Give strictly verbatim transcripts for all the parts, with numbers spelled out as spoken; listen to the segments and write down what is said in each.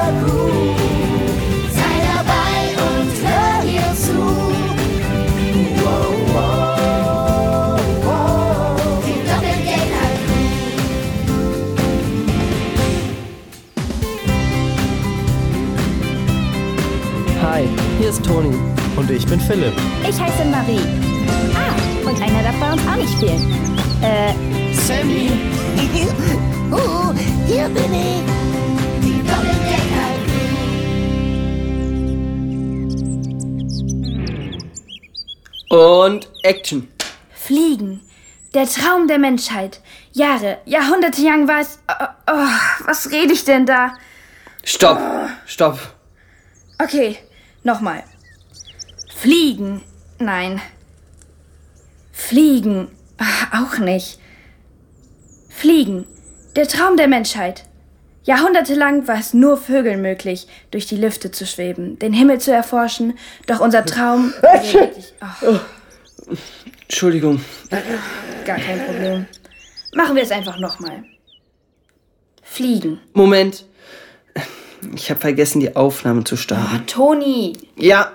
Crew. Sei dabei und hör hier zu. Wow, wow, wow. Die Doppelgänger-Crew. Hi, hier ist Toni. Und ich bin Philipp. Ich heiße Marie. Ah, und einer darf bei uns auch nicht fehlen. Äh, Sammy. Oh, hier bin ich. Die Doppelgänger-Crew. Und Action. Fliegen. Der Traum der Menschheit. Jahre, Jahrhunderte lang war es... Oh, oh, was rede ich denn da? Stopp, stopp. Okay, nochmal. Fliegen. Nein. Fliegen. Ach, auch nicht. Fliegen. Der Traum der Menschheit. Jahrhundertelang war es nur Vögeln möglich, durch die Lüfte zu schweben, den Himmel zu erforschen, doch unser Traum... wirklich, oh, Entschuldigung. gar kein Problem. Machen wir es einfach nochmal. Fliegen. Moment. Ich habe vergessen, die Aufnahme zu Oh, starten. Toni. Ja.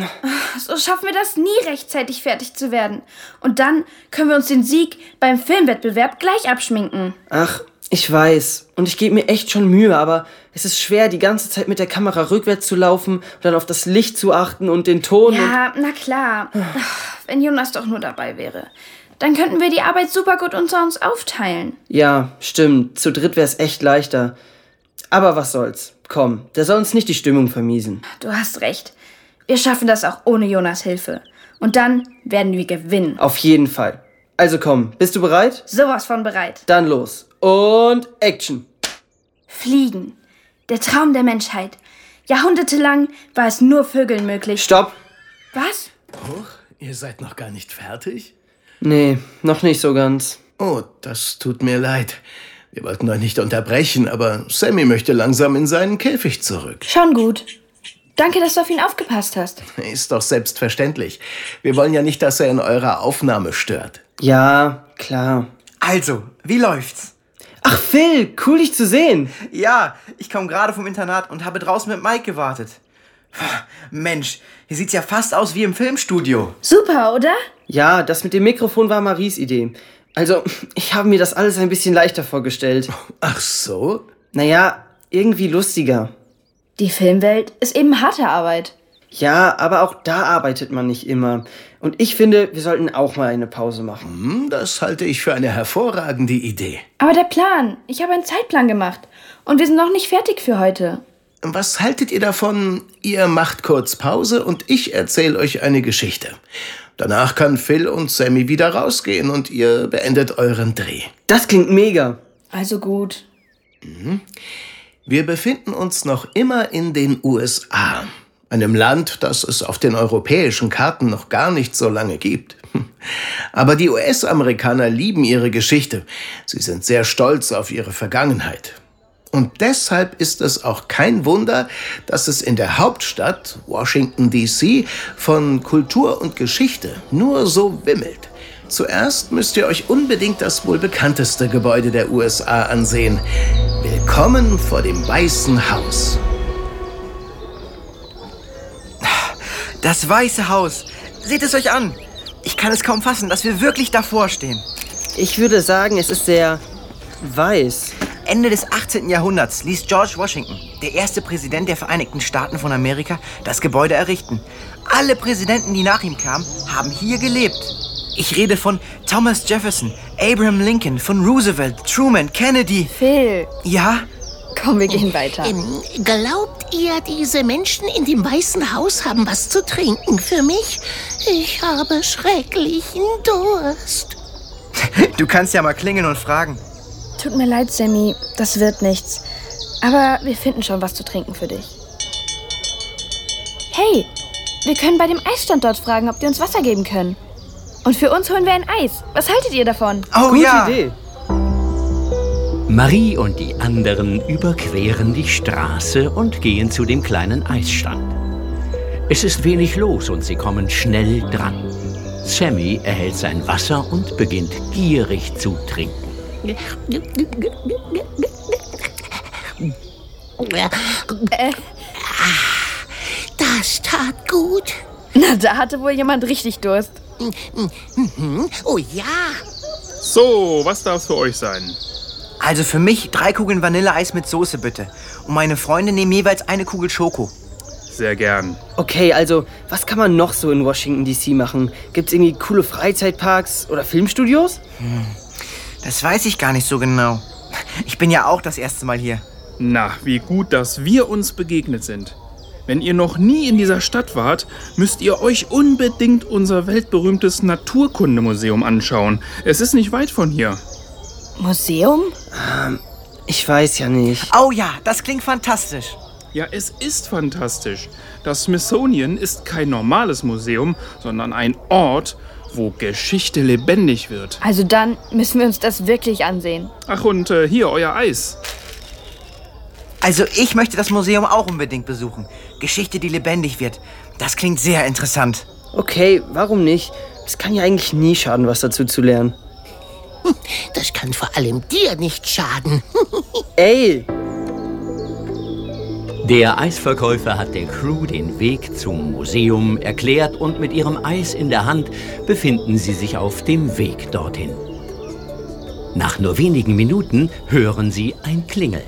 So schaffen wir das nie rechtzeitig fertig zu werden. Und dann können wir uns den Sieg beim Filmwettbewerb gleich abschminken. Ach, ich weiß. Und ich gebe mir echt schon Mühe, aber es ist schwer, die ganze Zeit mit der Kamera rückwärts zu laufen und dann auf das Licht zu achten und den Ton. Ja, na klar. Ach, wenn Jonas doch nur dabei wäre. Dann könnten wir die Arbeit super gut unter uns aufteilen. Ja, stimmt. Zu dritt wär's echt leichter. Aber was soll's. Komm, der soll uns nicht die Stimmung vermiesen. Du hast recht. Wir schaffen das auch ohne Jonas Hilfe. Und dann werden wir gewinnen. Auf jeden Fall. Also komm, bist du bereit? Sowas von bereit. Dann los. Und Action. Fliegen. Der Traum der Menschheit. Jahrhundertelang war es nur Vögeln möglich. Stopp. Was? Huch, ihr seid noch gar nicht fertig? Nee, noch nicht so ganz. Oh, das tut mir leid. Wir wollten euch nicht unterbrechen, aber Sammy möchte langsam in seinen Käfig zurück. Schon gut. Danke, dass du auf ihn aufgepasst hast. Ist doch selbstverständlich. Wir wollen ja nicht, dass er in eurer Aufnahme stört. Ja, klar. Also, wie läuft's? Ach Phil, cool dich zu sehen. Ja, ich komme gerade vom Internat und habe draußen mit Mike gewartet. Mensch, hier sieht's ja fast aus wie im Filmstudio. Super, oder? Ja, das mit dem Mikrofon war Maries Idee. Also, ich habe mir das alles ein bisschen leichter vorgestellt. Ach so? Naja, irgendwie lustiger. Die Filmwelt ist eben harte Arbeit. Ja, aber auch da arbeitet man nicht immer. Und ich finde, wir sollten auch mal eine Pause machen. Hm, das halte ich für eine hervorragende Idee. Aber der Plan. Ich habe einen Zeitplan gemacht. Und wir sind noch nicht fertig für heute. Was haltet ihr davon? Ihr macht kurz Pause und ich erzähle euch eine Geschichte. Danach kann Phil und Sammy wieder rausgehen und ihr beendet euren Dreh. Das klingt mega. Also gut. Mhm. Wir befinden uns noch immer in den U S A. Einem Land, das es auf den europäischen Karten noch gar nicht so lange gibt. Aber die U S-Amerikaner lieben ihre Geschichte. Sie sind sehr stolz auf ihre Vergangenheit. Und deshalb ist es auch kein Wunder, dass es in der Hauptstadt, Washington D C, von Kultur und Geschichte nur so wimmelt. Zuerst müsst ihr euch unbedingt das wohl bekannteste Gebäude der U S A ansehen. Willkommen vor dem Weißen Haus. Das Weiße Haus. Seht es euch an. Ich kann es kaum fassen, dass wir wirklich davor stehen. Ich würde sagen, es ist sehr weiß. Ende des achtzehnten Jahrhunderts ließ George Washington, der erste Präsident der Vereinigten Staaten von Amerika, das Gebäude errichten. Alle Präsidenten, die nach ihm kamen, haben hier gelebt. Ich rede von Thomas Jefferson, Abraham Lincoln, von Roosevelt, Truman, Kennedy. Phil, Ja? komm, wir gehen weiter. Ähm, glaubt ihr, diese Menschen in dem Weißen Haus haben was zu trinken für mich? Ich habe schrecklichen Durst. Du kannst ja mal klingeln und fragen. Tut mir leid, Sammy, das wird nichts. Aber wir finden schon was zu trinken für dich. Hey, wir können bei dem Eisstand dort fragen, ob die uns Wasser geben können. Und für uns holen wir ein Eis. Was haltet ihr davon? Oh Gute ja! Idee. Marie und die anderen überqueren die Straße und gehen zu dem kleinen Eisstand. Es ist wenig los und sie kommen schnell dran. Sammy erhält sein Wasser und beginnt gierig zu trinken. Äh. Das tat gut. Na, da hatte wohl jemand richtig Durst. Oh ja. So, was darf's für euch sein? Also für mich drei Kugeln Vanilleeis mit Soße, bitte. Und meine Freunde nehmen jeweils eine Kugel Schoko. Sehr gern. Okay, also, was kann man noch so in Washington D C machen? Gibt's irgendwie coole Freizeitparks oder Filmstudios? Hm, das weiß ich gar nicht so genau. Ich bin ja auch das erste Mal hier. Na, wie gut, dass wir uns begegnet sind. Wenn ihr noch nie in dieser Stadt wart, müsst ihr euch unbedingt unser weltberühmtes Naturkundemuseum anschauen. Es ist nicht weit von hier. Museum? Ähm, ich weiß ja nicht. Oh ja, das klingt fantastisch. Ja, es ist fantastisch. Das Smithsonian ist kein normales Museum, sondern ein Ort, wo Geschichte lebendig wird. Also dann müssen wir uns das wirklich ansehen. Ach, und äh, hier, euer Eis. Also ich möchte das Museum auch unbedingt besuchen. Geschichte, die lebendig wird. Das klingt sehr interessant. Okay, warum nicht? Es kann ja eigentlich nie schaden, was dazu zu lernen. Das kann vor allem dir nicht schaden. Ey! Der Eisverkäufer hat der Crew den Weg zum Museum erklärt und mit ihrem Eis in der Hand befinden sie sich auf dem Weg dorthin. Nach nur wenigen Minuten hören sie ein Klingeln.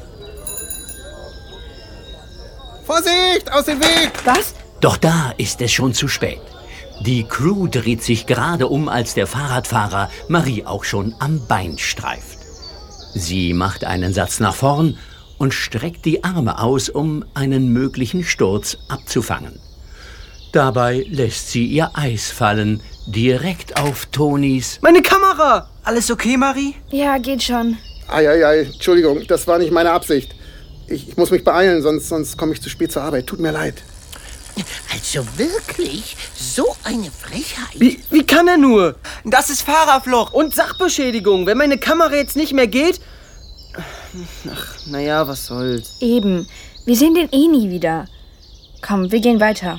Vorsicht, aus dem Weg! Was? Doch da ist es schon zu spät. Die Crew dreht sich gerade um, als der Fahrradfahrer Marie auch schon am Bein streift. Sie macht einen Satz nach vorn und streckt die Arme aus, um einen möglichen Sturz abzufangen. Dabei lässt sie ihr Eis fallen, direkt auf Tonys... Meine Kamera! Alles okay, Marie? Ja, geht schon. Eieiei, Entschuldigung, das war nicht meine Absicht. Ich, ich muss mich beeilen, sonst, sonst komme ich zu spät zur Arbeit. Tut mir leid. Also wirklich, so eine Frechheit. Wie, wie kann er nur? Das ist Fahrerflucht. Und Sachbeschädigung. Wenn meine Kamera jetzt nicht mehr geht... Ach, naja, was soll's. Eben. Wir sehen den eh nie wieder. Komm, wir gehen weiter.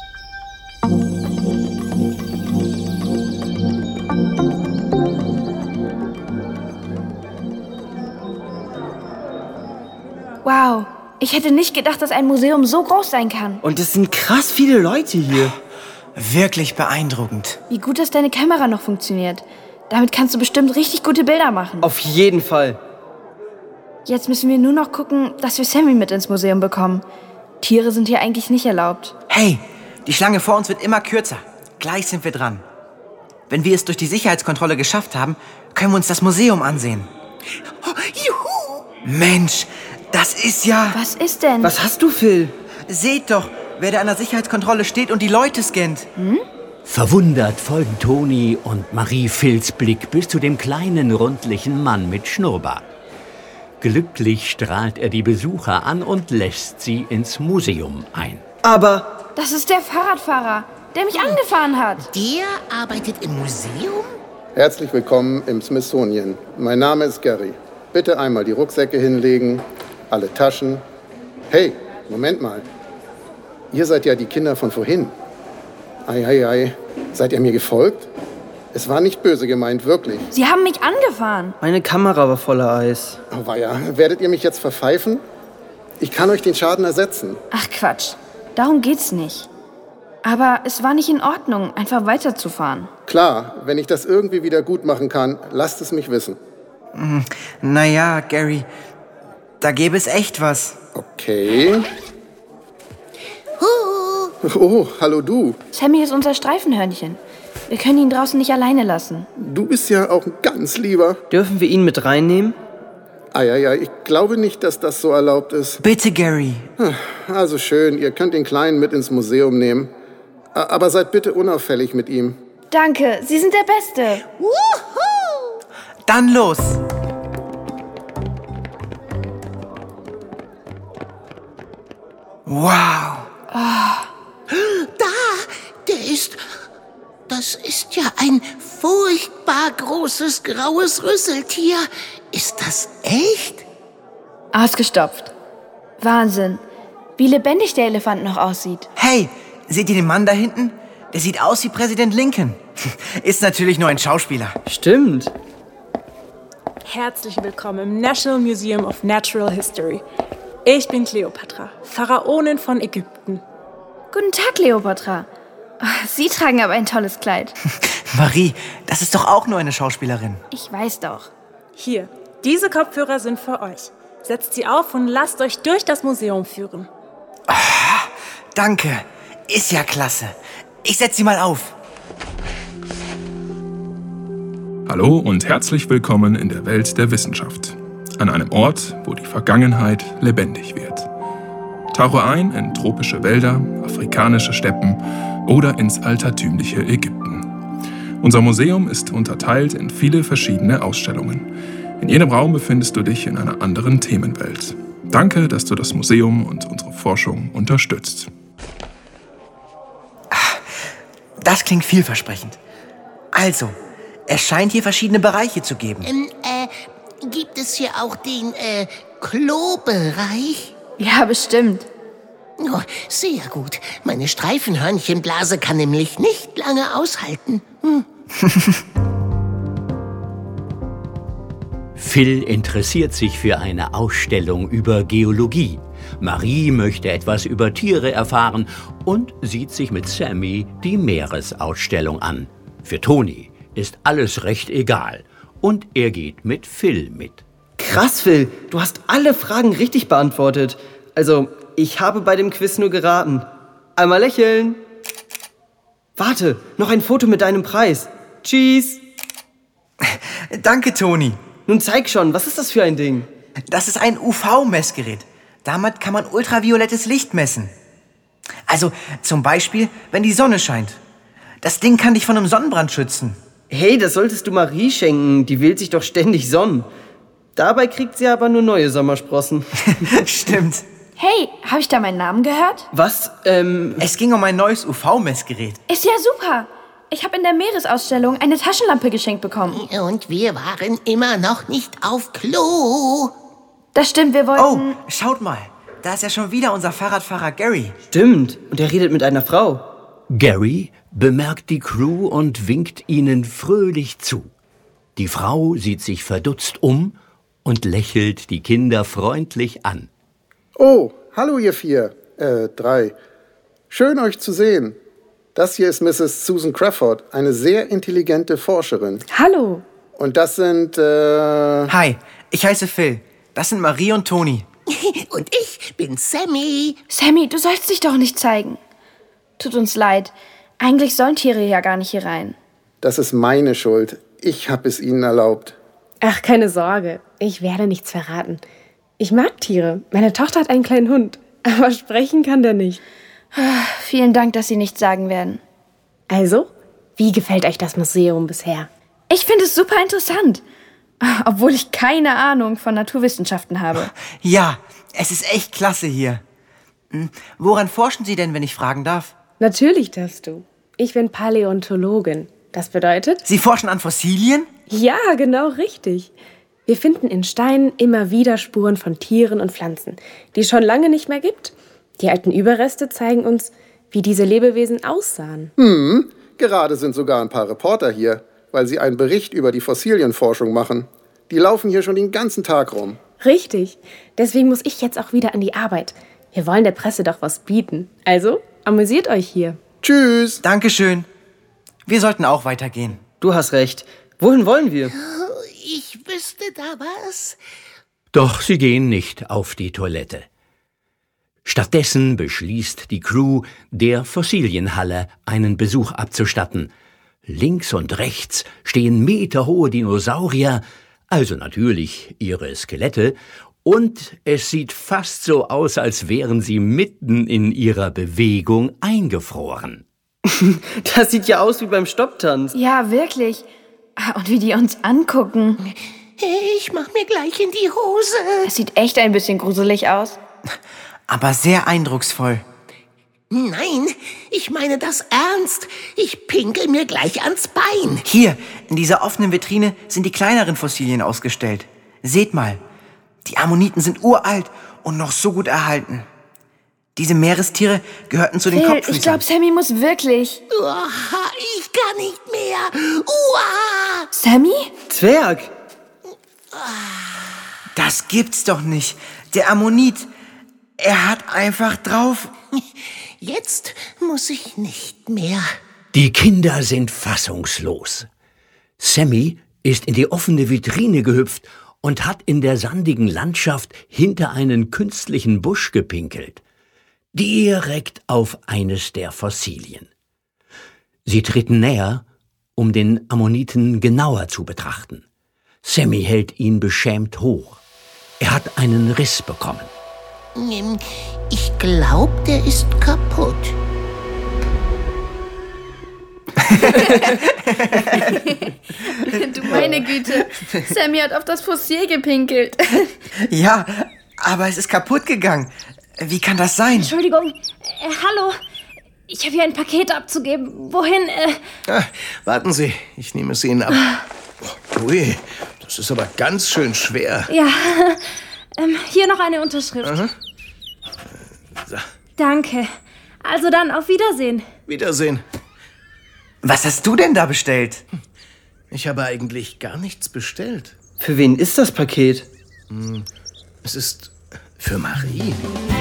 Wow, ich hätte nicht gedacht, dass ein Museum so groß sein kann. Und es sind krass viele Leute hier. Wirklich beeindruckend. Wie gut, dass deine Kamera noch funktioniert. Damit kannst du bestimmt richtig gute Bilder machen. Auf jeden Fall. Jetzt müssen wir nur noch gucken, dass wir Sammy mit ins Museum bekommen. Tiere sind hier eigentlich nicht erlaubt. Hey, die Schlange vor uns wird immer kürzer. Gleich sind wir dran. Wenn wir es durch die Sicherheitskontrolle geschafft haben, können wir uns das Museum ansehen. Oh, juhu! Mensch, das ist ja... Was ist denn? Was hast du, Phil? Seht doch, wer da an der Sicherheitskontrolle steht und die Leute scannt. Hm? Verwundert folgen Toni und Marie Phils Blick bis zu dem kleinen, rundlichen Mann mit Schnurrbart. Glücklich strahlt er die Besucher an und lässt sie ins Museum ein. Aber... Das ist der Fahrradfahrer, der mich angefahren hat. Der arbeitet im Museum? Herzlich willkommen im Smithsonian. Mein Name ist Gary. Bitte einmal die Rucksäcke hinlegen, alle Taschen. Hey, Moment mal. Ihr seid ja die Kinder von vorhin. Ei, ei, ei. Seid ihr mir gefolgt? Es war nicht böse gemeint, wirklich. Sie haben mich angefahren. Meine Kamera war voller Eis. Oh weia, werdet ihr mich jetzt verpfeifen? Ich kann euch den Schaden ersetzen. Ach Quatsch, darum geht's nicht. Aber es war nicht in Ordnung, einfach weiterzufahren. Klar, wenn ich das irgendwie wieder gut machen kann, lasst es mich wissen. Hm, naja, Gary, da gäbe es echt was. Okay. Oh, hallo du. Sammy ist unser Streifenhörnchen. Wir können ihn draußen nicht alleine lassen. Du bist ja auch ein ganz lieber. Dürfen wir ihn mit reinnehmen? Eieiei, ich glaube nicht, dass das so erlaubt ist. Bitte, Gary. Also schön, ihr könnt den Kleinen mit ins Museum nehmen. Aber seid bitte unauffällig mit ihm. Danke, Sie sind der Beste. Wuhu! Dann los. Wow. Oh. Da, der ist... Das ist ja ein furchtbar großes graues Rüsseltier. Ist das echt? Ausgestopft. Wahnsinn. Wie lebendig der Elefant noch aussieht. Hey, seht ihr den Mann da hinten? Der sieht aus wie Präsident Lincoln. Ist natürlich nur ein Schauspieler. Stimmt. Herzlich willkommen im National Museum of Natural History. Ich bin Kleopatra, Pharaonin von Ägypten. Guten Tag, Kleopatra. Sie tragen aber ein tolles Kleid. Marie, das ist doch auch nur eine Schauspielerin. Ich weiß doch. Hier, diese Kopfhörer sind für euch. Setzt sie auf und lasst euch durch das Museum führen. Ah, danke. Ist ja klasse. Ich setz sie mal auf. Hallo und herzlich willkommen in der Welt der Wissenschaft. An einem Ort, wo die Vergangenheit lebendig wird. Tauche ein in tropische Wälder, afrikanische Steppen oder ins altertümliche Ägypten. Unser Museum ist unterteilt in viele verschiedene Ausstellungen. In jedem Raum befindest du dich in einer anderen Themenwelt. Danke, dass du das Museum und unsere Forschung unterstützt. Das klingt vielversprechend. Also, es scheint hier verschiedene Bereiche zu geben. Ähm, äh, gibt es hier auch den, äh, Klo-Bereich? Ja, bestimmt. Oh, sehr gut. Meine Streifenhörnchenblase kann nämlich nicht lange aushalten. Hm. Phil interessiert sich für eine Ausstellung über Geologie. Marie möchte etwas über Tiere erfahren und sieht sich mit Sammy die Meeresausstellung an. Für Toni ist alles recht egal und er geht mit Phil mit. Krass, Phil, du hast alle Fragen richtig beantwortet. Also, ich habe bei dem Quiz nur geraten. Einmal lächeln. Warte, noch ein Foto mit deinem Preis. Tschüss. Danke, Toni. Nun zeig schon, was ist das für ein Ding? Das ist ein U V-Messgerät. Damit kann man ultraviolettes Licht messen. Also zum Beispiel, wenn die Sonne scheint. Das Ding kann dich von einem Sonnenbrand schützen. Hey, das solltest du Marie schenken. Die will sich doch ständig sonnen. Dabei kriegt sie aber nur neue Sommersprossen. Stimmt. Hey, habe ich da meinen Namen gehört? Was? Ähm... Es ging um ein neues U V-Messgerät. Ist ja super. Ich habe in der Meeresausstellung eine Taschenlampe geschenkt bekommen. Und wir waren immer noch nicht auf Klo. Das stimmt, wir wollten... Oh, schaut mal. Da ist ja schon wieder unser Fahrradfahrer Gary. Stimmt. Und er redet mit einer Frau. Gary bemerkt die Crew und winkt ihnen fröhlich zu. Die Frau sieht sich verdutzt um und lächelt die Kinder freundlich an. Oh, hallo ihr vier. Äh, drei. Schön euch zu sehen. Das hier ist Misses Susan Crawford, eine sehr intelligente Forscherin. Hallo. Und das sind, äh... Hi, ich heiße Phil. Das sind Marie und Toni. Und ich bin Sammy. Sammy, du sollst dich doch nicht zeigen. Tut uns leid. Eigentlich sollen Tiere ja gar nicht hier rein. Das ist meine Schuld. Ich habe es ihnen erlaubt. Ach, keine Sorge. Ich werde nichts verraten. Ich mag Tiere. Meine Tochter hat einen kleinen Hund. Aber sprechen kann der nicht. Vielen Dank, dass Sie nichts sagen werden. Also, wie gefällt euch das Museum bisher? Ich finde es super interessant. Obwohl ich keine Ahnung von Naturwissenschaften habe. Ja, es ist echt klasse hier. Woran forschen Sie denn, wenn ich fragen darf? Natürlich darfst du. Ich bin Paläontologin. Das bedeutet? Sie forschen an Fossilien? Ja, genau richtig. Wir finden in Steinen immer wieder Spuren von Tieren und Pflanzen, die es schon lange nicht mehr gibt. Die alten Überreste zeigen uns, wie diese Lebewesen aussahen. Hm, gerade sind sogar ein paar Reporter hier, weil sie einen Bericht über die Fossilienforschung machen. Die laufen hier schon den ganzen Tag rum. Richtig. Deswegen muss ich jetzt auch wieder an die Arbeit. Wir wollen der Presse doch was bieten. Also, amüsiert euch hier. Tschüss. Dankeschön. Wir sollten auch weitergehen. Du hast recht. Wohin wollen wir? Ich wüsste da was. Doch sie gehen nicht auf die Toilette. Stattdessen beschließt die Crew, der Fossilienhalle einen Besuch abzustatten. Links und rechts stehen meterhohe Dinosaurier, also natürlich ihre Skelette, und es sieht fast so aus, als wären sie mitten in ihrer Bewegung eingefroren. Das sieht ja aus wie beim Stopptanz. Ja, wirklich. Und wie die uns angucken. Ich mach mir gleich in die Hose. Es sieht echt ein bisschen gruselig aus. Aber sehr eindrucksvoll. Nein, ich meine das ernst. Ich pinkel mir gleich ans Bein. Hier, in dieser offenen Vitrine sind die kleineren Fossilien ausgestellt. Seht mal, die Ammoniten sind uralt und noch so gut erhalten. Diese Meerestiere gehörten zu den Phil, Kopffüßern. ich glaube, Sammy muss wirklich. Uah, ich kann nicht mehr. Uah. Sammy? Zwerg. Das gibt's doch nicht. Der Ammonit. Er hat einfach drauf. Jetzt muss ich nicht mehr. Die Kinder sind fassungslos. Sammy ist in die offene Vitrine gehüpft und hat in der sandigen Landschaft hinter einen künstlichen Busch gepinkelt. Direkt auf eines der Fossilien. Sie treten näher, um den Ammoniten genauer zu betrachten. Sammy hält ihn beschämt hoch. Er hat einen Riss bekommen. Ich glaube, der ist kaputt. Du meine Güte, Sammy hat auf das Fossil gepinkelt. Ja, aber es ist kaputt gegangen. Wie kann das sein? Entschuldigung, äh, hallo. Ich habe hier ein Paket abzugeben. Wohin? Äh Ah, warten Sie, ich nehme es Ihnen ab. Oh, ui, das ist aber ganz schön schwer. Ja, ähm, hier noch eine Unterschrift. Aha. So. Danke. Also dann, auf Wiedersehen. Wiedersehen. Was hast du denn da bestellt? Ich habe eigentlich gar nichts bestellt. Für wen ist das Paket? Hm, es ist für Marie.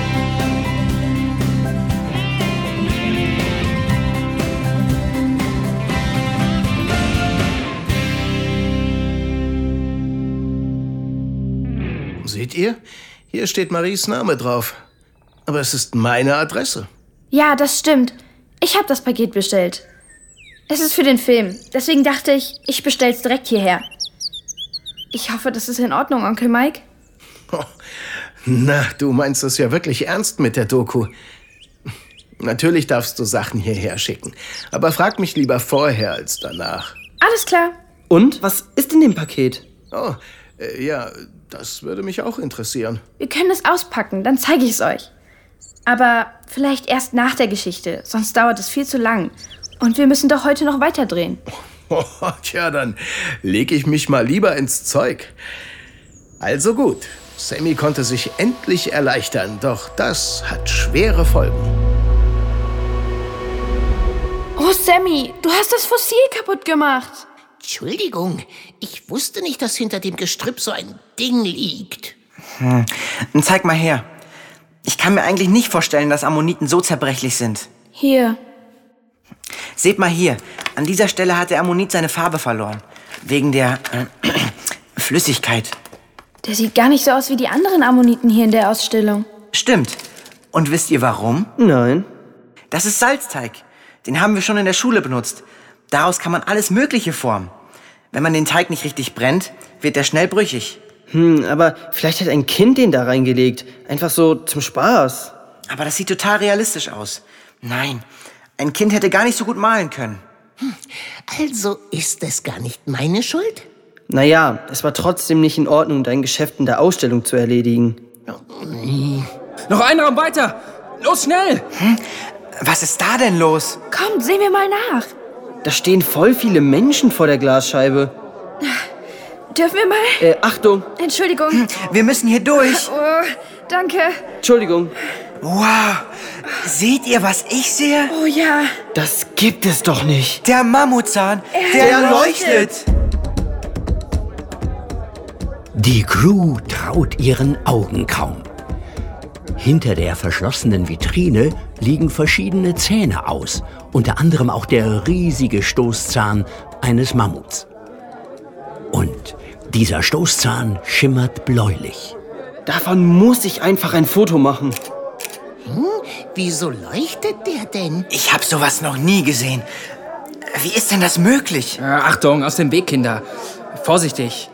Seht ihr? Hier steht Maries Name drauf. Aber es ist meine Adresse. Ja, das stimmt. Ich habe das Paket bestellt. Es ist für den Film. Deswegen dachte ich, ich bestell's direkt hierher. Ich hoffe, das ist in Ordnung, Onkel Mike. Oh, na, du meinst es ja wirklich ernst mit der Doku. Natürlich darfst du Sachen hierher schicken. Aber frag mich lieber vorher als danach. Alles klar. Und? Was ist in dem Paket? Oh, äh, ja, das würde mich auch interessieren. Wir können es auspacken, dann zeige ich es euch. Aber vielleicht erst nach der Geschichte, sonst dauert es viel zu lang. Und wir müssen doch heute noch weiterdrehen. Oh, tja, dann lege ich mich mal lieber ins Zeug. Also gut, Sammy konnte sich endlich erleichtern, doch das hat schwere Folgen. Oh, Sammy, du hast das Fossil kaputt gemacht. Entschuldigung, ich wusste nicht, dass hinter dem Gestrüpp so ein Ding liegt. Hm. Zeig mal her. Ich kann mir eigentlich nicht vorstellen, dass Ammoniten so zerbrechlich sind. Hier. Seht mal hier. An dieser Stelle hat der Ammonit seine Farbe verloren. Wegen der äh, Flüssigkeit. Der sieht gar nicht so aus wie die anderen Ammoniten hier in der Ausstellung. Stimmt. Und wisst ihr warum? Nein. Das ist Salzteig. Den haben wir schon in der Schule benutzt. Daraus kann man alles Mögliche formen. Wenn man den Teig nicht richtig brennt, wird er schnell brüchig. Hm, aber vielleicht hat ein Kind den da reingelegt. Einfach so zum Spaß. Aber das sieht total realistisch aus. Nein, ein Kind hätte gar nicht so gut malen können. Also ist es gar nicht meine Schuld? Naja, es war trotzdem nicht in Ordnung, dein Geschäft in der Ausstellung zu erledigen. Noch einen Raum weiter! Los, schnell! Hm? Was ist da denn los? Komm, sehen wir mal nach. Da stehen voll viele Menschen vor der Glasscheibe. Dürfen wir mal? Äh, Achtung! Entschuldigung. Hm, wir müssen hier durch. Oh, danke. Entschuldigung. Wow! Seht ihr, was ich sehe? Oh ja. Das gibt es doch nicht. Der Mammutzahn, der, der leuchtet. Die Crew traut ihren Augen kaum. Hinter der verschlossenen Vitrine liegen verschiedene Zähne aus, unter anderem auch der riesige Stoßzahn eines Mammuts. Und dieser Stoßzahn schimmert bläulich. Davon muss ich einfach ein Foto machen. Hm, wieso leuchtet der denn? Ich habe sowas noch nie gesehen. Wie ist denn das möglich? Äh, Achtung, aus dem Weg, Kinder. Vorsichtig.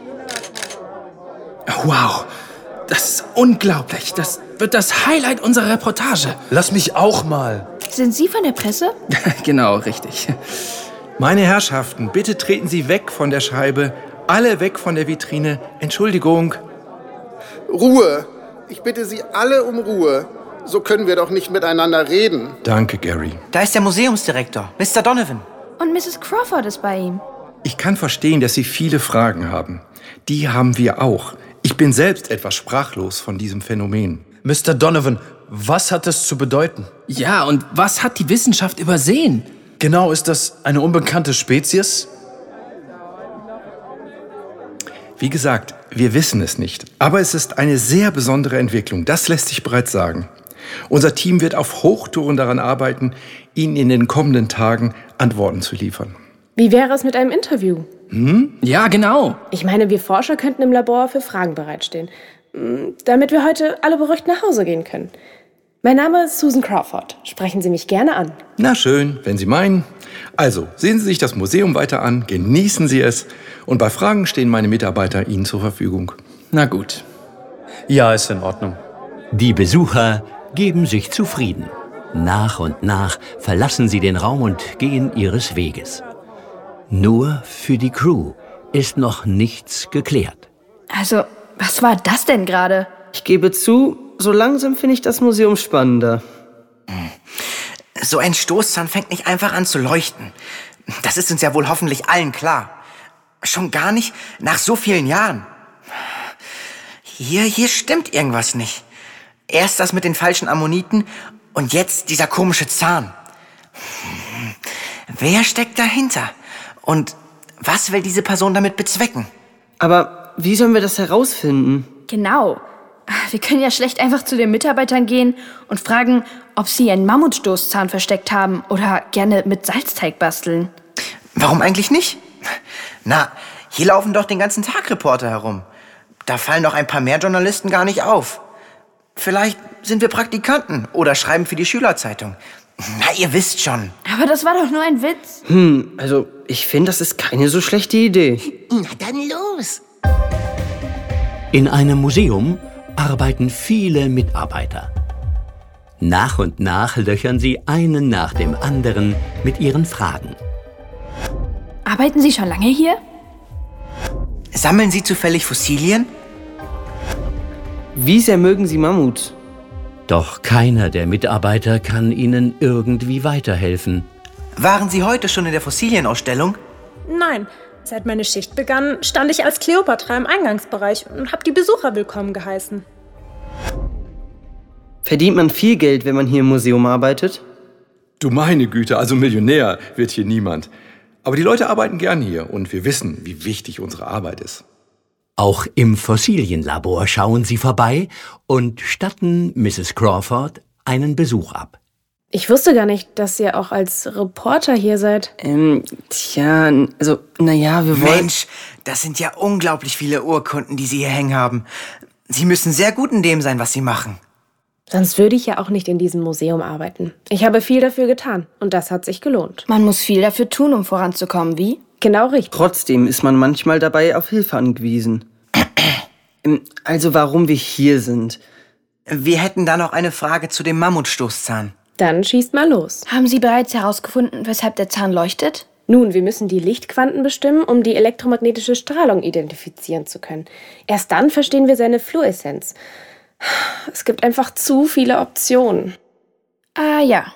Wow, das ist unglaublich. Das wird das Highlight unserer Reportage. Lass mich auch mal. Sind Sie von der Presse? Genau, richtig. Meine Herrschaften, bitte treten Sie weg von der Scheibe. Alle weg von der Vitrine. Entschuldigung. Ruhe! Ich bitte Sie alle um Ruhe. So können wir doch nicht miteinander reden. Danke, Gary. Da ist der Museumsdirektor, Mister Donovan. Und Misses Crawford ist bei ihm. Ich kann verstehen, dass Sie viele Fragen haben. Die haben wir auch. Ich bin selbst etwas sprachlos von diesem Phänomen. Mister Donovan, was hat es zu bedeuten? Ja, und was hat die Wissenschaft übersehen? Genau, ist das eine unbekannte Spezies? Wie gesagt, wir wissen es nicht. Aber es ist eine sehr besondere Entwicklung. Das lässt sich bereits sagen. Unser Team wird auf Hochtouren daran arbeiten, Ihnen in den kommenden Tagen Antworten zu liefern. Wie wäre es mit einem Interview? Hm? Ja, genau. Ich meine, wir Forscher könnten im Labor für Fragen bereitstehen, damit wir heute alle beruhigt nach Hause gehen können. Mein Name ist Susan Crawford. Sprechen Sie mich gerne an. Na schön, wenn Sie meinen. Also, sehen Sie sich das Museum weiter an, genießen Sie es und bei Fragen stehen meine Mitarbeiter Ihnen zur Verfügung. Na gut. Ja, ist in Ordnung. Die Besucher geben sich zufrieden. Nach und nach verlassen sie den Raum und gehen ihres Weges. Nur für die Crew ist noch nichts geklärt. Also, was war das denn gerade? Ich gebe zu, so langsam finde ich das Museum spannender. So ein Stoßzahn fängt nicht einfach an zu leuchten. Das ist uns ja wohl hoffentlich allen klar. Schon gar nicht nach so vielen Jahren. Hier, hier stimmt irgendwas nicht. Erst das mit den falschen Ammoniten und jetzt dieser komische Zahn. Wer steckt dahinter? Und was will diese Person damit bezwecken? Aber wie sollen wir das herausfinden? Genau. Wir können ja schlecht einfach zu den Mitarbeitern gehen und fragen, ob sie einen Mammutstoßzahn versteckt haben oder gerne mit Salzteig basteln. Warum eigentlich nicht? Na, hier laufen doch den ganzen Tag Reporter herum. Da fallen doch ein paar mehr Journalisten gar nicht auf. Vielleicht sind wir Praktikanten oder schreiben für die Schülerzeitung. Na, ihr wisst schon. Aber das war doch nur ein Witz. Hm, also ich finde, das ist keine so schlechte Idee. Na dann los. In einem Museum arbeiten viele Mitarbeiter. Nach und nach löchern sie einen nach dem anderen mit ihren Fragen. Arbeiten Sie schon lange hier? Sammeln Sie zufällig Fossilien? Wie sehr mögen Sie Mammut? Doch keiner der Mitarbeiter kann ihnen irgendwie weiterhelfen. Waren Sie heute schon in der Fossilienausstellung? Nein. Seit meine Schicht begann, stand ich als Kleopatra im Eingangsbereich und habe die Besucher willkommen geheißen. Verdient man viel Geld, wenn man hier im Museum arbeitet? Du meine Güte, also Millionär wird hier niemand. Aber die Leute arbeiten gern hier und wir wissen, wie wichtig unsere Arbeit ist. Auch im Fossilienlabor schauen sie vorbei und statten Misses Crawford einen Besuch ab. Ich wusste gar nicht, dass ihr auch als Reporter hier seid. Ähm, tja, also, naja, wir wollen... Mensch, das sind ja unglaublich viele Urkunden, die Sie hier hängen haben. Sie müssen sehr gut in dem sein, was Sie machen. Sonst würde ich ja auch nicht in diesem Museum arbeiten. Ich habe viel dafür getan und das hat sich gelohnt. Man muss viel dafür tun, um voranzukommen, wie? Genau richtig. Trotzdem ist man manchmal dabei auf Hilfe angewiesen. Also warum wir hier sind. Wir hätten da noch eine Frage zu dem Mammutstoßzahn. Dann schießt mal los. Haben Sie bereits herausgefunden, weshalb der Zahn leuchtet? Nun, wir müssen die Lichtquanten bestimmen, um die elektromagnetische Strahlung identifizieren zu können. Erst dann verstehen wir seine Fluoreszenz. Es gibt einfach zu viele Optionen. Ah ja.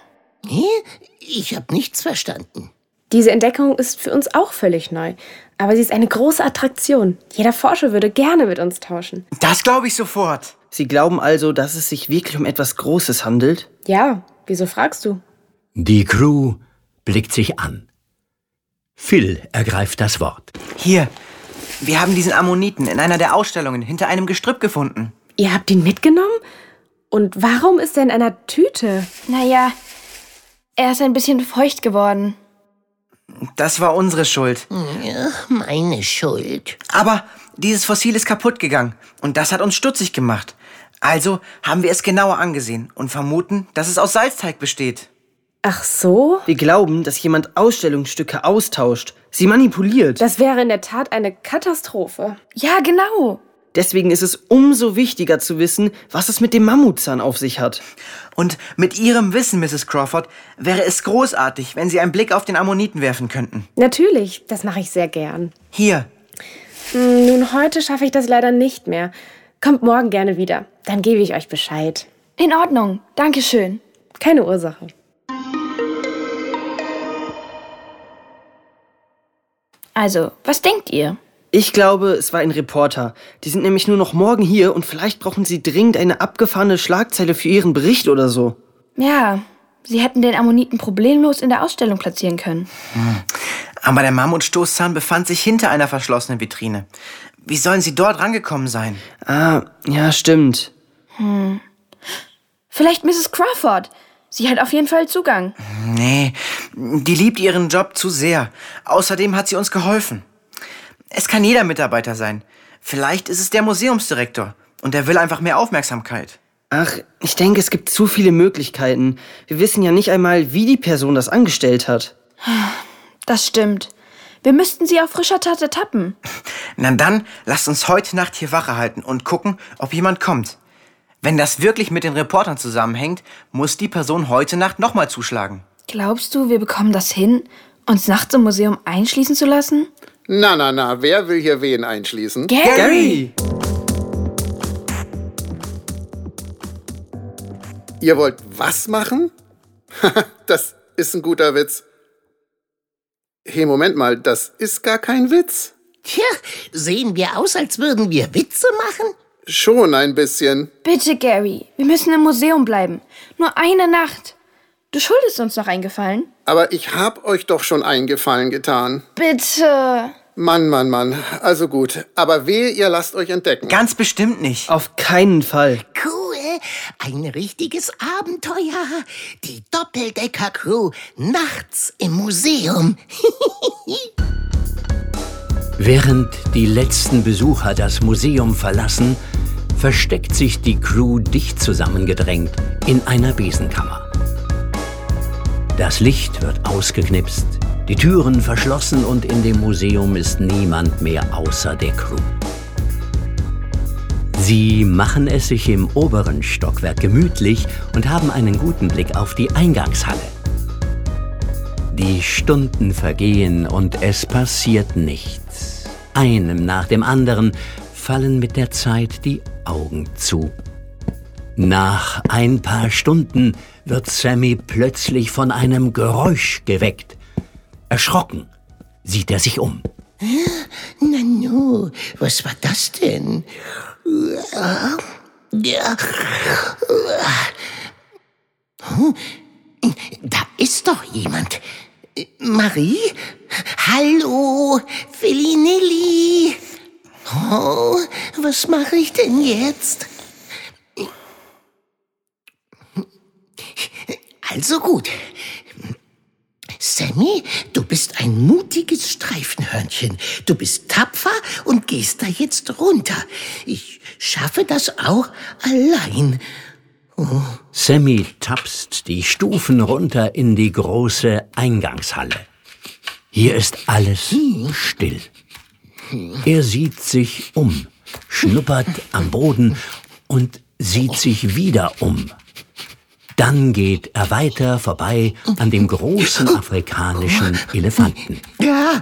Ich habe nichts verstanden. Diese Entdeckung ist für uns auch völlig neu. Aber sie ist eine große Attraktion. Jeder Forscher würde gerne mit uns tauschen. Das glaube ich sofort. Sie glauben also, dass es sich wirklich um etwas Großes handelt? Ja, wieso fragst du? Die Crew blickt sich an. Phil ergreift das Wort. Hier, wir haben diesen Ammoniten in einer der Ausstellungen hinter einem Gestrüpp gefunden. Ihr habt ihn mitgenommen? Und warum ist er in einer Tüte? Naja, er ist ein bisschen feucht geworden. Das war unsere Schuld. Ja, meine Schuld. Aber dieses Fossil ist kaputt gegangen und das hat uns stutzig gemacht. Also haben wir es genauer angesehen und vermuten, dass es aus Salzteig besteht. Ach so? Wir glauben, dass jemand Ausstellungsstücke austauscht, sie manipuliert. Das wäre in der Tat eine Katastrophe. Ja, genau. Deswegen ist es umso wichtiger zu wissen, was es mit dem Mammutzahn auf sich hat. Und mit Ihrem Wissen, Misses Crawford, wäre es großartig, wenn Sie einen Blick auf den Ammoniten werfen könnten. Natürlich, das mache ich sehr gern. Hier. Hm, nun, heute schaffe ich das leider nicht mehr. Kommt morgen gerne wieder, dann gebe ich euch Bescheid. In Ordnung, danke schön. Keine Ursache. Also, was denkt ihr? Ich glaube, es war ein Reporter. Die sind nämlich nur noch morgen hier und vielleicht brauchen sie dringend eine abgefahrene Schlagzeile für ihren Bericht oder so. Ja, sie hätten den Ammoniten problemlos in der Ausstellung platzieren können. Hm. Aber der Mammutstoßzahn befand sich hinter einer verschlossenen Vitrine. Wie sollen sie dort rangekommen sein? Ah, ja, stimmt. Hm. Vielleicht Misses Crawford. Sie hat auf jeden Fall Zugang. Nee, die liebt ihren Job zu sehr. Außerdem hat sie uns geholfen. Es kann jeder Mitarbeiter sein. Vielleicht ist es der Museumsdirektor und der will einfach mehr Aufmerksamkeit. Ach, ich denke, es gibt zu viele Möglichkeiten. Wir wissen ja nicht einmal, wie die Person das angestellt hat. Das stimmt. Wir müssten sie auf frischer Tat ertappen. Na dann, lasst uns heute Nacht hier Wache halten und gucken, ob jemand kommt. Wenn das wirklich mit den Reportern zusammenhängt, muss die Person heute Nacht nochmal zuschlagen. Glaubst du, wir bekommen das hin, uns nachts im Museum einschließen zu lassen? Na, na, na, wer will hier wen einschließen? Gary! Gary! Ihr wollt was machen? Das ist ein guter Witz. Hey, Moment mal, das ist gar kein Witz. Tja, sehen wir aus, als würden wir Witze machen? Schon ein bisschen. Bitte, Gary, wir müssen im Museum bleiben. Nur eine Nacht. Du schuldest uns noch einen Gefallen. Aber ich hab euch doch schon einen Gefallen getan. Bitte. Mann, Mann, Mann. Also gut. Aber wehe, ihr lasst euch entdecken. Ganz bestimmt nicht. Auf keinen Fall. Cool, ein richtiges Abenteuer. Die Doppeldecker-Crew nachts im Museum. Während die letzten Besucher das Museum verlassen, versteckt sich die Crew dicht zusammengedrängt in einer Besenkammer. Das Licht wird ausgeknipst, die Türen verschlossen und in dem Museum ist niemand mehr außer der Crew. Sie machen es sich im oberen Stockwerk gemütlich und haben einen guten Blick auf die Eingangshalle. Die Stunden vergehen und es passiert nichts. Einem nach dem anderen fallen mit der Zeit die Augen zu. Nach ein paar Stunden wird Sammy plötzlich von einem Geräusch geweckt. Erschrocken sieht er sich um. Nanu, was war das denn? Da ist doch jemand. Marie? Hallo, Felinelli. Oh, was mache ich denn jetzt? Also gut. Sammy, du bist ein mutiges Streifenhörnchen. Du bist tapfer und gehst da jetzt runter. Ich schaffe das auch allein. Oh. Sammy tapst die Stufen runter in die große Eingangshalle. Hier ist alles still. Er sieht sich um, schnuppert am Boden und sieht sich wieder um. Dann geht er weiter vorbei an dem großen afrikanischen Elefanten. Ja,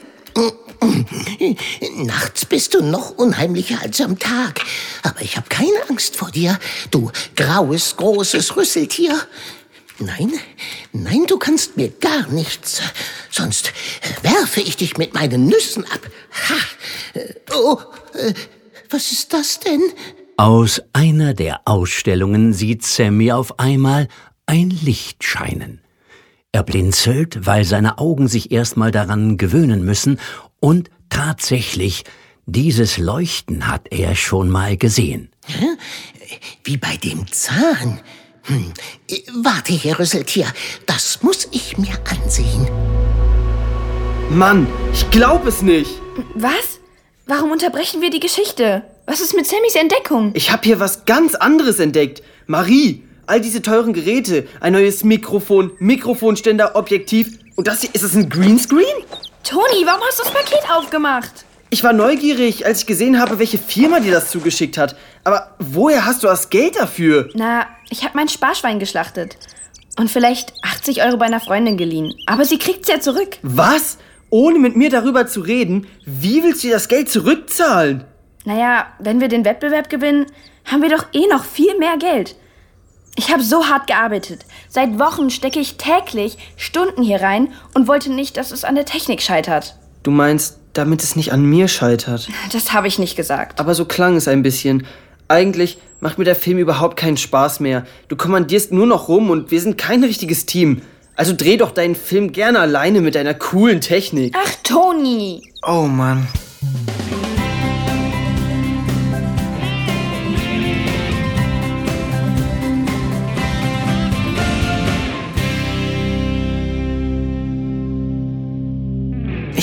nachts bist du noch unheimlicher als am Tag. Aber ich habe keine Angst vor dir, du graues, großes Rüsseltier. Nein, nein, du kannst mir gar nichts. Sonst werfe ich dich mit meinen Nüssen ab. Ha! Oh, was ist das denn? Aus einer der Ausstellungen sieht Sammy auf einmal ein Licht scheinen. Er blinzelt, weil seine Augen sich erstmal daran gewöhnen müssen, und tatsächlich, dieses Leuchten hat er schon mal gesehen. Wie bei dem Zahn. Hm. Warte hier, Rüsseltier, das muss ich mir ansehen. Mann, ich glaube es nicht. Was? Warum unterbrechen wir die Geschichte? Was ist mit Sammys Entdeckung? Ich habe hier was ganz anderes entdeckt. Marie, all diese teuren Geräte, ein neues Mikrofon, Mikrofonständer, Objektiv. Und das hier, ist es ein Greenscreen? Toni, warum hast du das Paket aufgemacht? Ich war neugierig, als ich gesehen habe, welche Firma dir das zugeschickt hat. Aber woher hast du das Geld dafür? Na, ich habe mein Sparschwein geschlachtet. Und vielleicht achtzig Euro bei einer Freundin geliehen. Aber sie kriegt's ja zurück. Was? Ohne mit mir darüber zu reden? Wie willst du dir das Geld zurückzahlen? Naja, wenn wir den Wettbewerb gewinnen, haben wir doch eh noch viel mehr Geld. Ich habe so hart gearbeitet. Seit Wochen stecke ich täglich Stunden hier rein und wollte nicht, dass es an der Technik scheitert. Du meinst, damit es nicht an mir scheitert? Das habe ich nicht gesagt. Aber so klang es ein bisschen. Eigentlich macht mir der Film überhaupt keinen Spaß mehr. Du kommandierst nur noch rum und wir sind kein richtiges Team. Also dreh doch deinen Film gerne alleine mit deiner coolen Technik. Ach, Toni! Oh Mann.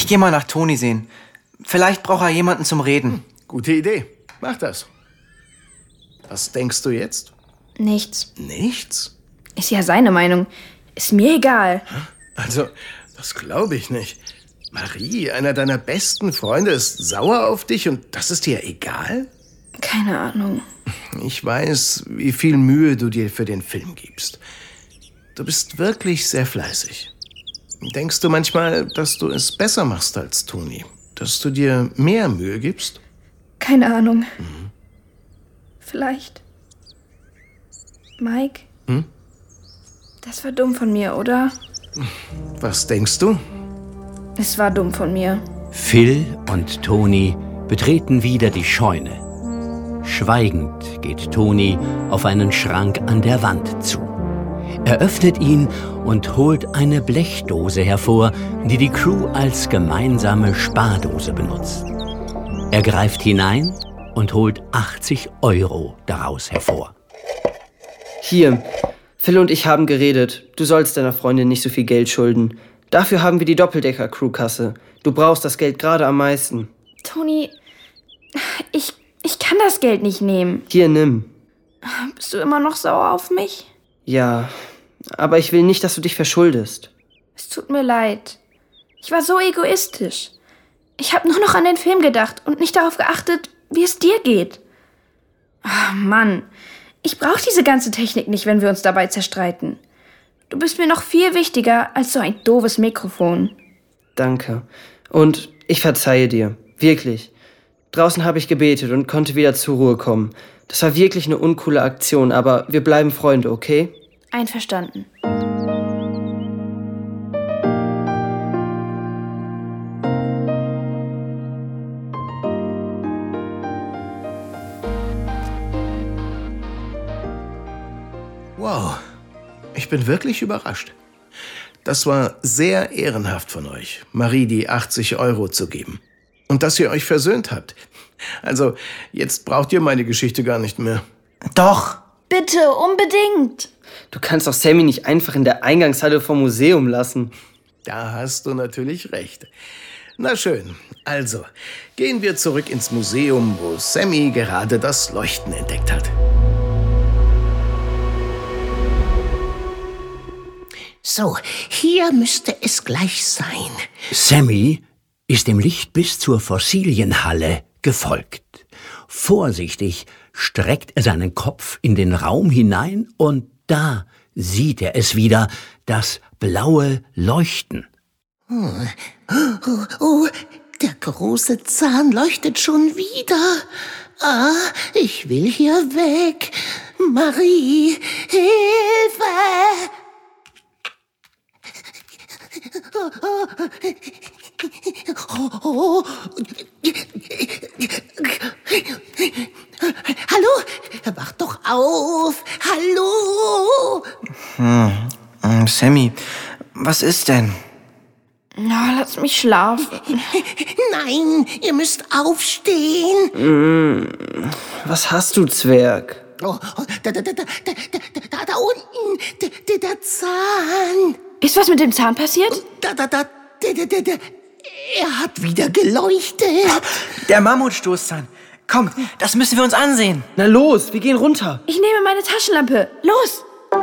Ich gehe mal nach Toni sehen. Vielleicht braucht er jemanden zum Reden. Gute Idee. Mach das. Was denkst du jetzt? Nichts. Nichts? Ist ja seine Meinung. Ist mir egal. Also, das glaube ich nicht. Marie, einer deiner besten Freunde, ist sauer auf dich und das ist dir egal? Keine Ahnung. Ich weiß, wie viel Mühe du dir für den Film gibst. Du bist wirklich sehr fleißig. Denkst du manchmal, dass du es besser machst als Toni? Dass du dir mehr Mühe gibst? Keine Ahnung. Mhm. Vielleicht. Mike? Hm? Das war dumm von mir, oder? Was denkst du? Es war dumm von mir. Phil und Toni betreten wieder die Scheune. Schweigend geht Toni auf einen Schrank an der Wand zu. Er öffnet ihn und holt eine Blechdose hervor, die die Crew als gemeinsame Spardose benutzt. Er greift hinein und holt achtzig Euro daraus hervor. Hier, Phil und ich haben geredet. Du sollst deiner Freundin nicht so viel Geld schulden. Dafür haben wir die Doppeldecker-Crewkasse. Du brauchst das Geld gerade am meisten. Toni, ich, ich kann das Geld nicht nehmen. Hier, nimm. Bist du immer noch sauer auf mich? Ja, aber ich will nicht, dass du dich verschuldest. Es tut mir leid. Ich war so egoistisch. Ich habe nur noch an den Film gedacht und nicht darauf geachtet, wie es dir geht. Oh Mann, ich brauche diese ganze Technik nicht, wenn wir uns dabei zerstreiten. Du bist mir noch viel wichtiger als so ein doofes Mikrofon. Danke. Und ich verzeihe dir. Wirklich. Draußen habe ich gebetet und konnte wieder zur Ruhe kommen. Das war wirklich eine uncoole Aktion, aber wir bleiben Freunde, okay? Einverstanden. Wow, ich bin wirklich überrascht. Das war sehr ehrenhaft von euch, Marie die achtzig Euro zu geben. Und dass ihr euch versöhnt habt. Also, jetzt braucht ihr meine Geschichte gar nicht mehr. Doch. Bitte, unbedingt. Du kannst doch Sammy nicht einfach in der Eingangshalle vom Museum lassen. Da hast du natürlich recht. Na schön, also, gehen wir zurück ins Museum, wo Sammy gerade das Leuchten entdeckt hat. So, hier müsste es gleich sein. Sammy ist dem Licht bis zur Fossilienhalle gefolgt. Vorsichtig streckt er seinen Kopf in den Raum hinein und da sieht er es wieder, das blaue Leuchten. Oh, oh, oh, der große Zahn leuchtet schon wieder. Ah, ich will hier weg. Marie, Hilfe! Oh, oh. Hallo? Wach doch auf! Hallo! Hm, Sammy, was ist denn? Na, lass mich schlafen. Nein, ihr müsst aufstehen. Mm, was hast du, Zwerg? Oh, da, da, da, da, da, da, da unten, der, der Zahn. Ist was mit dem Zahn passiert? Da, da, da, da, da, da. Er hat wieder geleuchtet. Der Mammutstoßzahn. Komm, das müssen wir uns ansehen. Na los, wir gehen runter. Ich nehme meine Taschenlampe. Los!